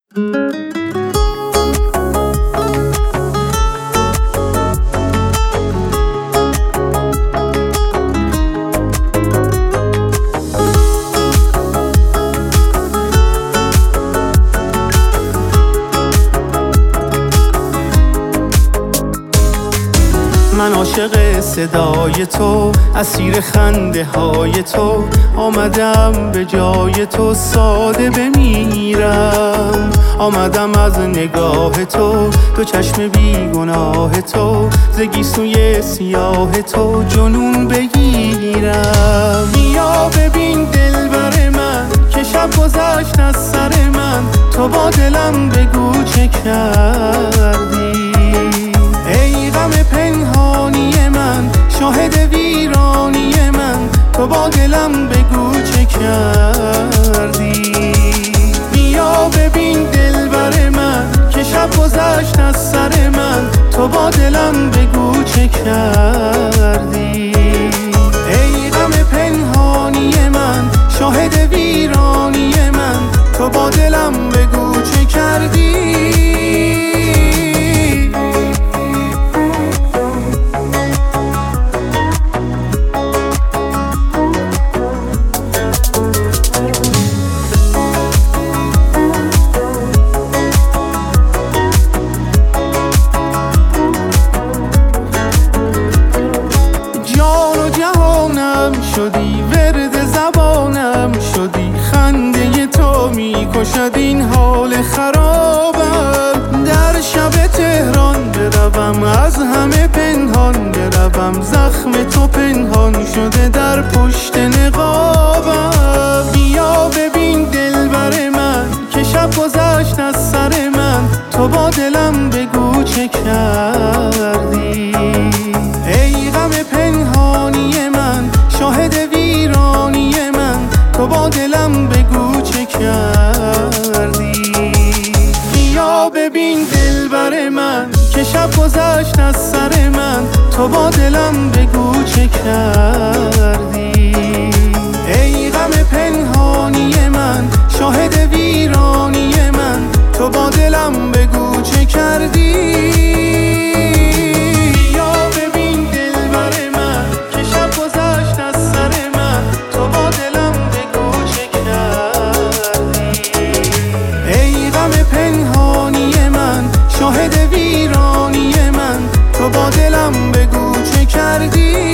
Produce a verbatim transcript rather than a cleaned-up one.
من عاشق صدای تو، اسیر خنده های تو، آمدم به جای تو ساده بمیرم. آمدم از نگاه تو، دو چشم بیگناه تو، ز گیسوی سیاه تو جنون بگیرم. بیا ببین دلبر من که شب گذشت از سر من، تو با دلم بگو چه کردی. ای غم پنهانی من، شاهد ویرانی من، تو با دلم بگو چه کردی. بیا ببین دلبر من که شب گذشت از سر من، تو با دلم بگو چه کردی. ای غم پنهانی من، شاهد ویرانی من، تو با دلم بگو چه کردی. شدی ورد زبانم، شدی خنده تو میکشد این حال خرابم. در شب تهران بروم از همه پنهان بروم، زخم تو پنهان شده در پشت نقابم. بیا ببین دلبر من که شب گذشت از سر من، تو با دلم بگو چه کردی. ای غم پنهانی من، شاهد ویرانی من، تو با دلم بگو چه کردی. بیا ببین دلبر من که شب گذشت از سر من، تو با دلم بگو چه کردی. ای غم پنهانی من، شاهد ویرانی من، تو با دلم بگو چه کردی. شاهد ویرانی من، تو با دلم بگو چه کردی.